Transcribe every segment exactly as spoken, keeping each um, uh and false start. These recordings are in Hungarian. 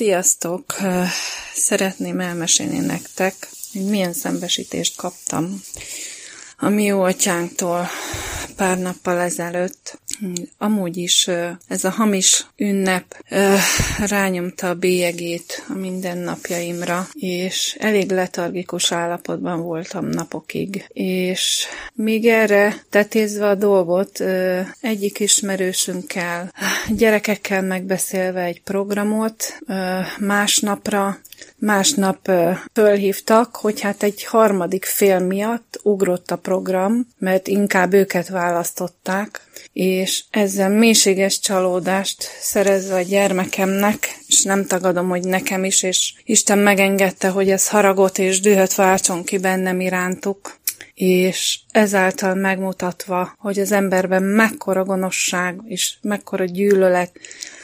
Sziasztok! Szeretném elmesélni nektek, hogy milyen szembesítést kaptam a mi jó atyánktól pár nappal ezelőtt. Amúgy is ez a hamis ünnep rányomta a bélyegét a mindennapjaimra, és elég letargikus állapotban voltam napokig. És még erre tetézve a dolgot, egyik ismerősünkkel, gyerekekkel megbeszélve egy programot, másnapra Másnap fölhívtak, hogy hát egy harmadik fél miatt ugrott a program, mert inkább őket választották, és ezzel mélységes csalódást szerezve a gyermekemnek, és nem tagadom, hogy nekem is, és Isten megengedte, hogy ez haragot és dühöt váltson ki bennem irántuk, és ezáltal megmutatva, hogy az emberben mekkora gonoszság és mekkora gyűlölet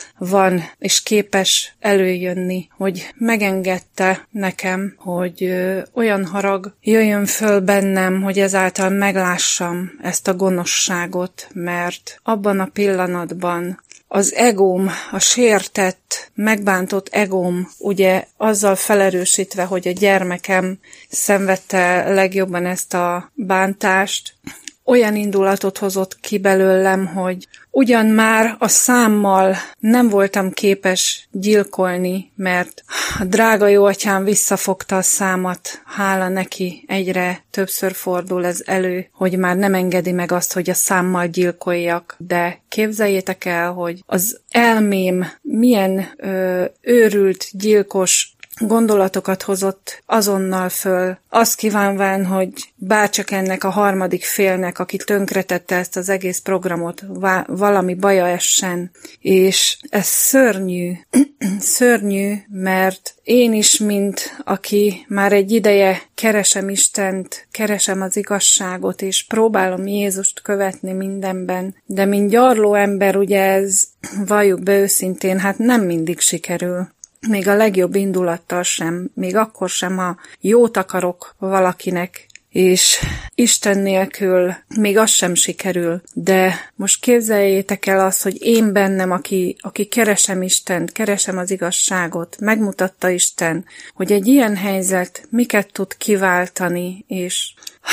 van, és képes előjönni, hogy megengedte nekem, hogy ö, olyan harag jöjjön föl bennem, hogy ezáltal meglássam ezt a gonoszságot, mert abban a pillanatban az egóm, a sértett, megbántott egóm, ugye azzal felerősítve, hogy a gyermekem szenvedte legjobban ezt a bántást, olyan indulatot hozott ki belőlem, hogy ugyan már a számmal nem voltam képes gyilkolni, mert a drága jó atyám visszafogta a számat, hála neki, egyre többször fordul ez elő, hogy már nem engedi meg azt, hogy a számmal gyilkoljak, de képzeljétek el, hogy az elmém milyen ö, őrült, gyilkos gondolatokat hozott azonnal föl, azt kívánván, hogy bárcsak ennek a harmadik félnek, aki tönkretette ezt az egész programot, vá- valami baja essen. És ez szörnyű, szörnyű, mert én is, mint aki már egy ideje keresem Istent, keresem az igazságot, és próbálom Jézust követni mindenben, de mint gyarló ember, ugye ez, valljuk be őszintén, hát nem mindig sikerül. Még a legjobb indulattal sem, még akkor sem, ha jót akarok valakinek, és Isten nélkül még az sem sikerül. De most képzeljétek el azt, hogy én bennem, aki, aki keresem Istent, keresem az igazságot, megmutatta Isten, hogy egy ilyen helyzet miket tud kiváltani, és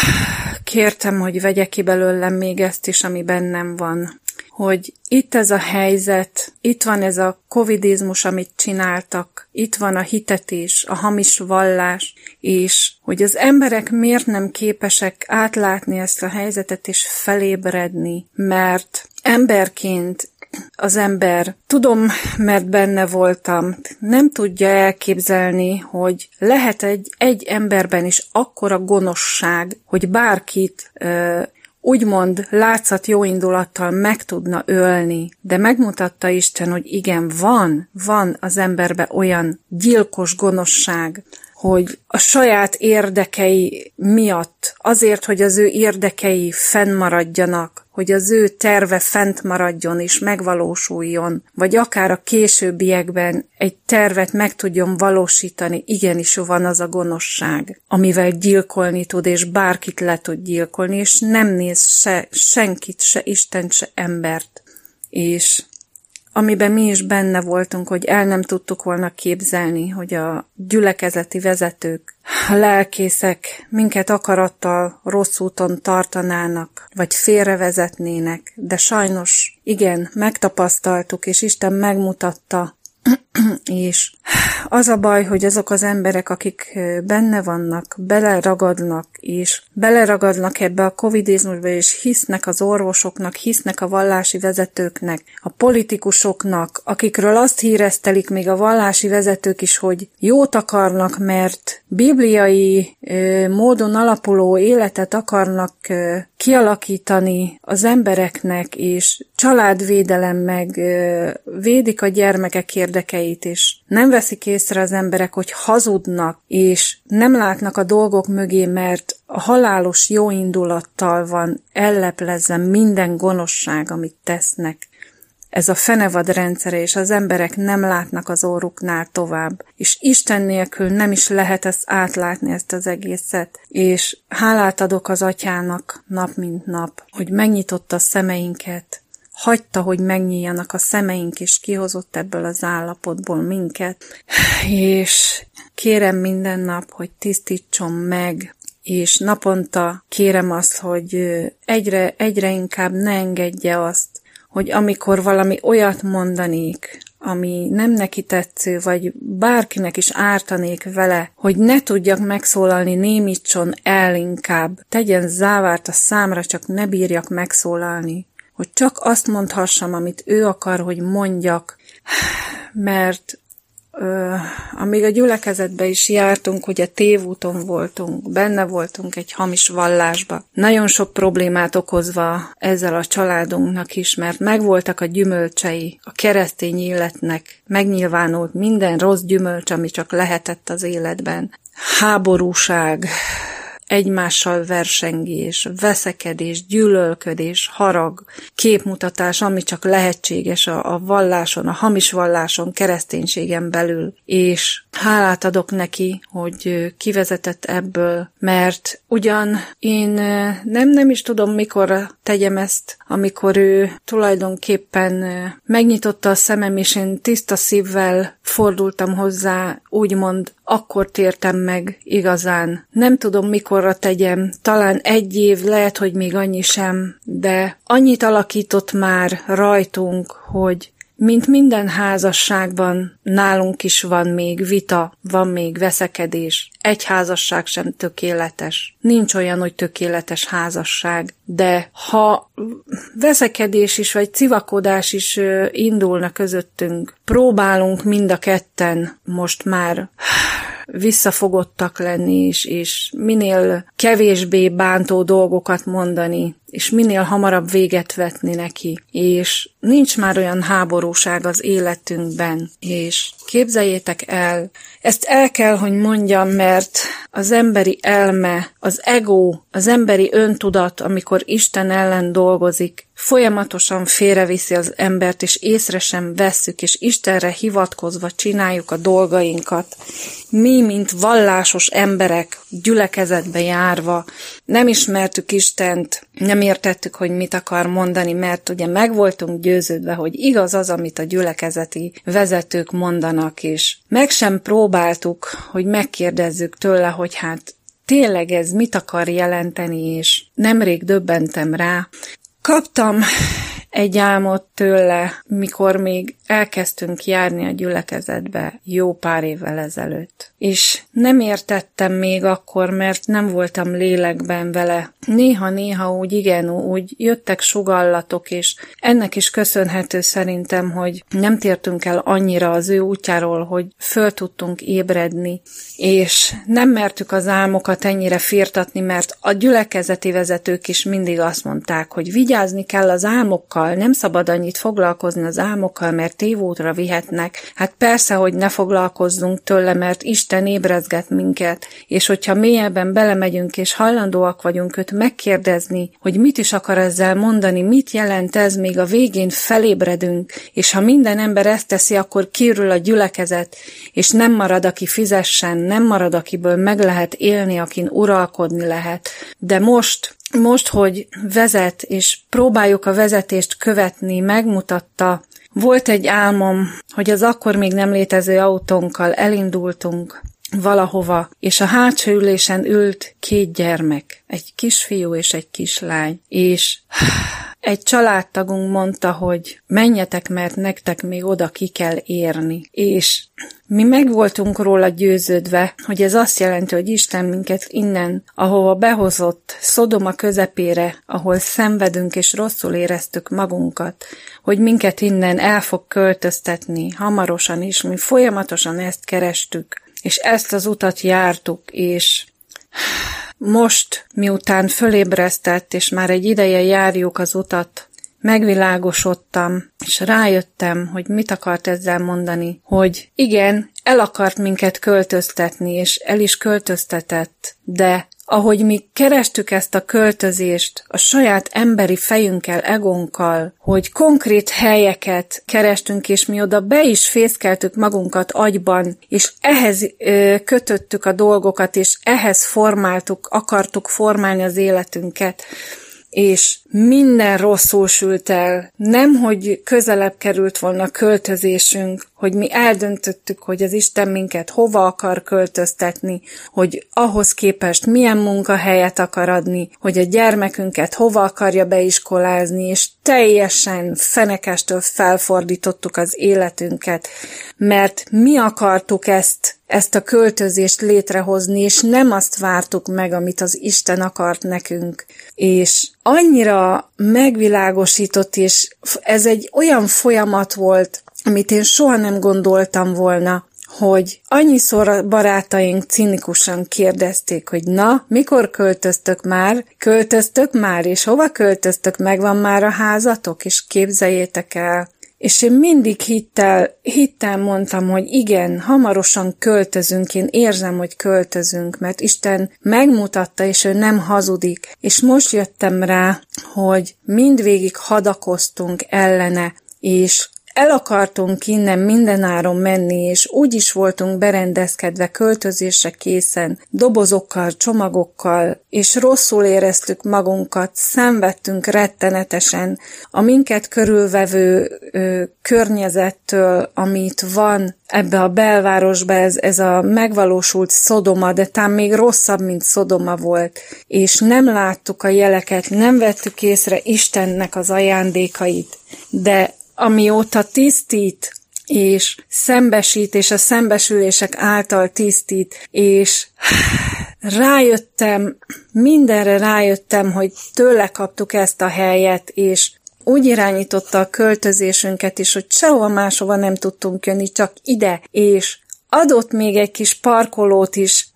kértem, hogy vegye ki belőlem még ezt is, ami bennem van. Hogy itt ez a helyzet, itt van ez a covidizmus, amit csináltak, itt van a hitetés, a hamis vallás, és hogy az emberek miért nem képesek átlátni ezt a helyzetet és felébredni, mert emberként az ember, tudom, mert benne voltam, nem tudja elképzelni, hogy lehet egy, egy emberben is akkora gonoszság, hogy bárkit ö, úgymond látszat jó indulattal meg tudna ölni, de megmutatta Isten, hogy igen, van, van az emberbe olyan gyilkos gonoszság, hogy a saját érdekei miatt, azért, hogy az ő érdekei fennmaradjanak, hogy az ő terve fent maradjon és megvalósuljon, vagy akár a későbbiekben egy tervet meg tudjon valósítani, igenis van az a gonoszság, amivel gyilkolni tud, és bárkit le tud gyilkolni, és nem néz se senkit, se Istent, se embert. És amiben mi is benne voltunk, hogy el nem tudtuk volna képzelni, hogy a gyülekezeti vezetők, a lelkészek minket akarattal rossz úton tartanának, vagy félrevezetnének, de sajnos igen, megtapasztaltuk, és Isten megmutatta, és az a baj, hogy azok az emberek, akik benne vannak, beleragadnak, és beleragadnak ebbe a covidizmusba, és hisznek az orvosoknak, hisznek a vallási vezetőknek, a politikusoknak, akikről azt híresztelik még a vallási vezetők is, hogy jót akarnak, mert bibliai ö, módon alapuló életet akarnak ö, kialakítani az embereknek, és családvédelem meg ö, védik a gyermekek érdekeit, és nem veszik észre az emberek, hogy hazudnak, és nem látnak a dolgok mögé, mert a halálos jó indulattal van elleplezve minden gonoszság, amit tesznek. Ez a fenevad rendszere, és az emberek nem látnak az orruknál tovább. És Isten nélkül nem is lehet ezt átlátni, ezt az egészet. És hálát adok az Atyának nap mint nap, hogy megnyitotta a szemeinket, hagyta, hogy megnyíljanak a szemeink, és kihozott ebből az állapotból minket. És kérem minden nap, hogy tisztítson meg, és naponta kérem azt, hogy egyre, egyre inkább ne engedje azt, hogy amikor valami olyat mondanék, ami nem neki tetsző, vagy bárkinek is ártanék vele, hogy ne tudjak megszólalni, némítson el inkább, tegyen závárt a számra, csak ne bírjak megszólalni, hogy csak azt mondhassam, amit ő akar, hogy mondjak, mert Ö, amíg a gyülekezetbe is jártunk, ugye tévúton voltunk, benne voltunk egy hamis vallásba. Nagyon sok problémát okozva ezzel a családunknak is, mert megvoltak a gyümölcsei, a keresztény életnek megnyilvánult minden rossz gyümölcs, ami csak lehetett az életben. Háborúság, egymással versengés, veszekedés, gyűlölködés, harag, képmutatás, ami csak lehetséges a, a valláson, a hamis valláson, kereszténységen belül. És hálát adok neki, hogy kivezetett ebből, mert ugyan én nem, nem is tudom, mikor tegyem ezt, amikor ő tulajdonképpen megnyitotta a szemem, és én tiszta szívvel fordultam hozzá, úgymond akkor tértem meg igazán. Nem tudom, mikorra tegyem, talán egy év, lehet, hogy még annyi sem, de annyit alakított már rajtunk, hogy mint minden házasságban, nálunk is van még vita, van még veszekedés. Egy házasság sem tökéletes. Nincs olyan, hogy tökéletes házasság, de ha veszekedés is, vagy civakodás is indulna közöttünk, próbálunk mind a ketten most már visszafogottak lenni is, és minél kevésbé bántó dolgokat mondani, és minél hamarabb véget vetni neki, és nincs már olyan háborúság az életünkben, és képzeljétek el, ezt el kell, hogy mondjam, mert az emberi elme, az ego, az emberi öntudat, amikor Isten ellen dolgozik, folyamatosan félreviszi az embert, és észre sem vesszük, és Istenre hivatkozva csináljuk a dolgainkat. Mi, mint vallásos emberek, gyülekezetbe járva, nem ismertük Istent, nem értettük, hogy mit akar mondani, mert ugye meg voltunk győződve, hogy igaz az, amit a gyülekezeti vezetők mondanak, és meg sem próbáltuk, hogy megkérdezzük tőle, hogy hát tényleg ez mit akar jelenteni, és nemrég döbbentem rá. Kaptam egy álmot tőle, mikor még elkezdtünk járni a gyülekezetbe jó pár évvel ezelőtt. És nem értettem még akkor, mert nem voltam lélekben vele. Néha-néha úgy igen, úgy jöttek sugallatok, és ennek is köszönhető szerintem, hogy nem tértünk el annyira az ő útjáról, hogy föl tudtunk ébredni, és nem mertük az álmokat ennyire firtatni, mert a gyülekezeti vezetők is mindig azt mondták, hogy vigyázni kell az álmokkal, nem szabad annyit foglalkozni az álmokkal, mert tévútra vihetnek. Hát persze, hogy ne foglalkozzunk tőle, mert Isten ébrezget minket, és hogyha mélyebben belemegyünk, és hajlandóak vagyunk őt megkérdezni, hogy mit is akar ezzel mondani, mit jelent ez, még a végén felébredünk, és ha minden ember ezt teszi, akkor kiürül a gyülekezet, és nem marad, aki fizessen, nem marad, akiből meg lehet élni, akin uralkodni lehet. De most Most, hogy vezet, és próbáljuk a vezetést követni, megmutatta. Volt egy álmom, hogy az akkor még nem létező autónkkal elindultunk valahova, és a hátsó ülésen ült két gyermek, egy kisfiú és egy kislány, és egy családtagunk mondta, hogy menjetek, mert nektek még oda ki kell érni. És mi meg voltunk róla győződve, hogy ez azt jelenti, hogy Isten minket innen, ahova behozott, Szodoma közepére, ahol szenvedünk és rosszul éreztük magunkat, hogy minket innen el fog költöztetni hamarosan is, mi folyamatosan ezt kerestük, és ezt az utat jártuk, és most, miután fölébresztett, és már egy ideje járjuk az utat, megvilágosodtam, és rájöttem, hogy mit akart ezzel mondani, hogy igen, el akart minket költöztetni, és el is költöztetett, de ahogy mi kerestük ezt a költözést a saját emberi fejünkkel, egónkkal, hogy konkrét helyeket kerestünk, és mi oda be is fészkeltük magunkat agyban, és ehhez ö, kötöttük a dolgokat, és ehhez formáltuk, akartuk formálni az életünket, és minden rosszul sült el. Nem, hogy közelebb került volna a költözésünk, hogy mi eldöntöttük, hogy az Isten minket hova akar költöztetni, hogy ahhoz képest milyen munkahelyet akar adni, hogy a gyermekünket hova akarja beiskolázni, és teljesen fenekestől felfordítottuk az életünket, mert mi akartuk ezt, ezt a költözést létrehozni, és nem azt vártuk meg, amit az Isten akart nekünk. És annyira megvilágosított, és ez egy olyan folyamat volt, amit én soha nem gondoltam volna, hogy annyiszor a barátaink cinikusan kérdezték, hogy na, mikor költöztök már? Költöztök már, és hova költöztök? Megvan már a házatok, és képzeljétek el. És én mindig hittel, hittel mondtam, hogy igen, hamarosan költözünk, én érzem, hogy költözünk, mert Isten megmutatta, és ő nem hazudik. És most jöttem rá, hogy mindvégig hadakoztunk ellene, és el akartunk innen mindenáron menni, és úgy is voltunk berendezkedve költözésre készen, dobozokkal, csomagokkal, és rosszul éreztük magunkat, szenvedtünk rettenetesen a minket körülvevő ö, környezettől, amit van ebbe a belvárosba, ez, ez a megvalósult Szodoma, de talán még rosszabb, mint Szodoma volt, és nem láttuk a jeleket, nem vettük észre Istennek az ajándékait, de amióta tisztít, és szembesít, és a szembesülések által tisztít, és rájöttem, mindenre rájöttem, hogy tőle kaptuk ezt a helyet, és úgy irányította a költözésünket is, hogy sehova máshova nem tudtunk jönni, csak ide, és adott még egy kis parkolót is,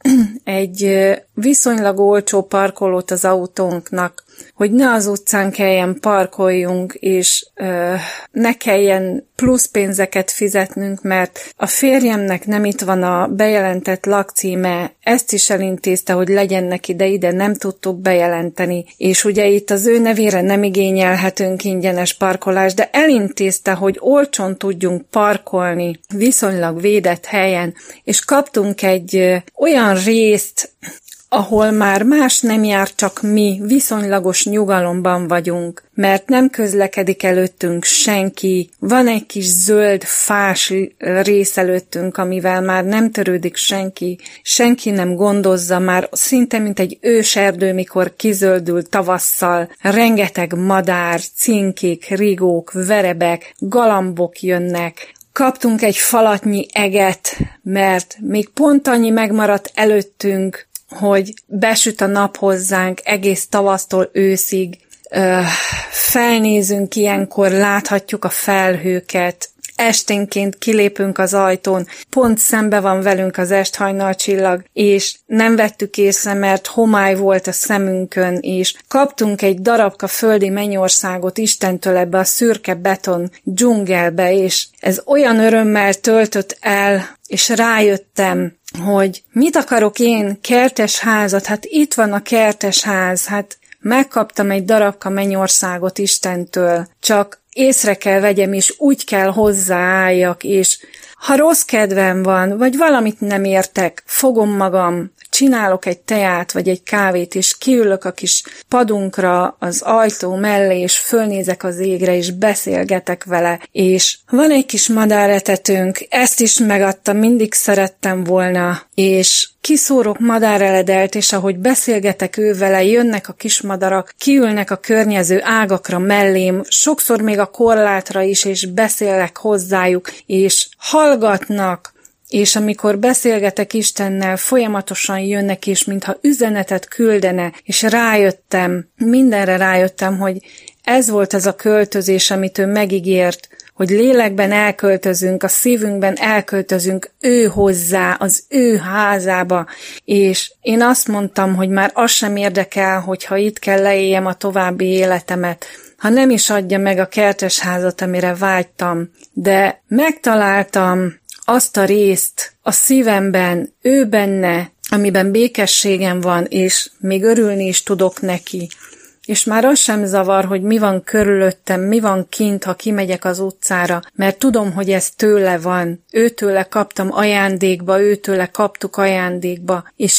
egy viszonylag olcsó parkolót az autónknak, hogy ne az utcán kelljen parkoljunk, és ö, ne kelljen plusz pénzeket fizetnünk, mert a férjemnek nem itt van a bejelentett lakcíme, ezt is elintézte, hogy legyen neki, de ide nem tudtuk bejelenteni, és ugye itt az ő nevére nem igényelhetünk ingyenes parkolást, de elintézte, hogy olcsón tudjunk parkolni viszonylag védett helyen, és kaptunk egy ö, olyan részt, ahol már más nem jár, csak mi viszonylagos nyugalomban vagyunk, mert nem közlekedik előttünk senki, van egy kis zöld fás rész előttünk, amivel már nem törődik senki, senki nem gondozza, már szinte mint egy őserdő, mikor kizöldül tavasszal, rengeteg madár, cinkik, rigók, verebek, galambok jönnek. Kaptunk egy falatnyi eget, mert még pont annyi megmaradt előttünk, hogy besüt a nap hozzánk egész tavasztól őszig, Ö, felnézünk ilyenkor, láthatjuk a felhőket, esténként kilépünk az ajtón, pont szembe van velünk az esthajnalcsillag, és nem vettük észre, mert homály volt a szemünkön, és kaptunk egy darabka földi mennyországot Istentől ebbe a szürke beton dzsungelbe, és ez olyan örömmel töltött el, és rájöttem, hogy mit akarok én, kertes házat, hát itt van a kertes ház, hát megkaptam egy darabka mennyországot Istentől, csak észre kell vegyem, és úgy kell hozzáálljak, és ha rossz kedvem van, vagy valamit nem értek, fogom magam, csinálok egy teát, vagy egy kávét, és kiülök a kis padunkra az ajtó mellé, és fölnézek az égre, és beszélgetek vele, és van egy kis madáretetőnk, ezt is megadtam, mindig szerettem volna, és kiszórok madáreledelt, és ahogy beszélgetek ő vele, jönnek a kismadarak, kiülnek a környező ágakra mellém, sokszor még a korlátra is, és beszélek hozzájuk, és hallgatnak, és amikor beszélgetek Istennel, folyamatosan jönnek, és mintha üzenetet küldene, és rájöttem, mindenre rájöttem, hogy ez volt az a költözés, amit ő megígért, hogy lélekben elköltözünk, a szívünkben elköltözünk ő hozzá, az ő házába, és én azt mondtam, hogy már az sem érdekel, hogyha itt kell leéljem a további életemet, ha nem is adja meg a kertes házat, amire vágytam, de megtaláltam azt a részt a szívemben, ő benne, amiben békességem van, és még örülni is tudok neki. És már az sem zavar, hogy mi van körülöttem, mi van kint, ha kimegyek az utcára, mert tudom, hogy ez tőle van. Őtőle kaptam ajándékba, őtőle kaptuk ajándékba, és itt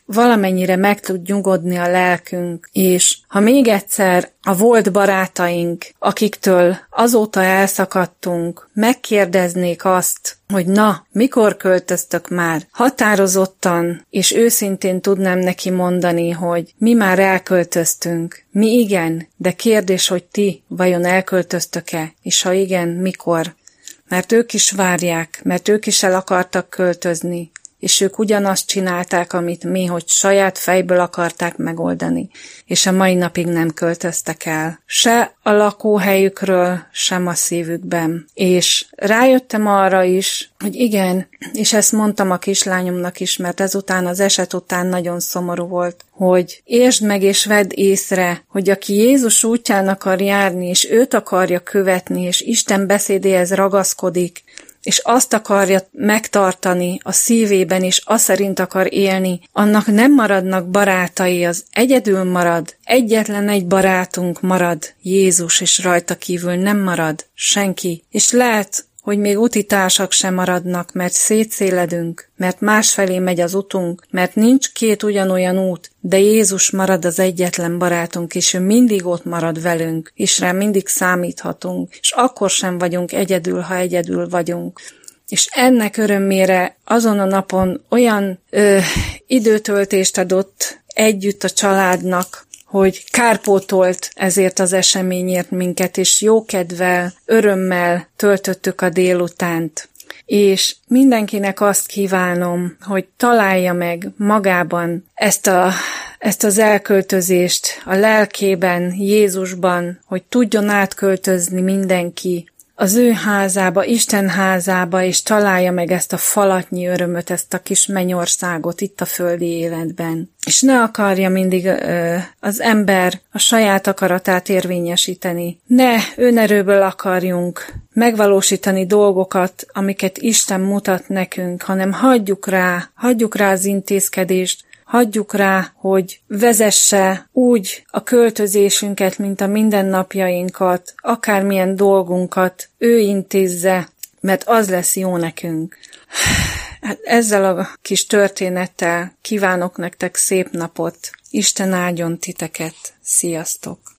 valamennyire meg tud nyugodni a lelkünk, és ha még egyszer a volt barátaink, akiktől azóta elszakadtunk, megkérdeznék azt, hogy na, mikor költöztök már? Határozottan és őszintén tudnám neki mondani, hogy mi már elköltöztünk. Mi igen, de kérdés, hogy ti vajon elköltöztök-e, és ha igen, mikor? Mert ők is várják, mert ők is el akartak költözni, és ők ugyanazt csinálták, amit mi, hogy saját fejből akarták megoldani, és a mai napig nem költöztek el. Se a lakóhelyükről, sem a szívükben. És rájöttem arra is, hogy igen, és ezt mondtam a kislányomnak is, mert ezután az eset után nagyon szomorú volt, hogy értsd meg és vedd észre, hogy aki Jézus útján akar járni, és őt akarja követni, és Isten beszédéhez ragaszkodik, és azt akarja megtartani a szívében, és azt szerint akar élni, annak nem maradnak barátai, az egyedül marad. Egyetlen egy barátunk marad, Jézus, és rajta kívül nem marad senki. És lehet, hogy még utitársak sem maradnak, mert szétszéledünk, mert másfelé megy az utunk, mert nincs két ugyanolyan út, de Jézus marad az egyetlen barátunk, és ő mindig ott marad velünk, és rá mindig számíthatunk, és akkor sem vagyunk egyedül, ha egyedül vagyunk. És ennek örömére azon a napon olyan ö, időtöltést adott együtt a családnak, hogy kárpótolt ezért az eseményért minket, és jókedvel, örömmel töltöttük a délutánt. És mindenkinek azt kívánom, hogy találja meg magában ezt, a, ezt az elköltözést a lelkében, Jézusban, hogy tudjon átköltözni mindenki az ő házába, Isten házába, és találja meg ezt a falatnyi örömöt, ezt a kis mennyországot itt a földi életben. És ne akarja mindig ö, az ember a saját akaratát érvényesíteni. Ne önerőből akarjunk megvalósítani dolgokat, amiket Isten mutat nekünk, hanem hagyjuk rá, hagyjuk rá az intézkedést, hagyjuk rá, hogy vezesse úgy a költözésünket, mint a mindennapjainkat, akármilyen dolgunkat ő intézze, mert az lesz jó nekünk. Hát ezzel a kis történettel kívánok nektek szép napot. Isten áldjon titeket. Sziasztok!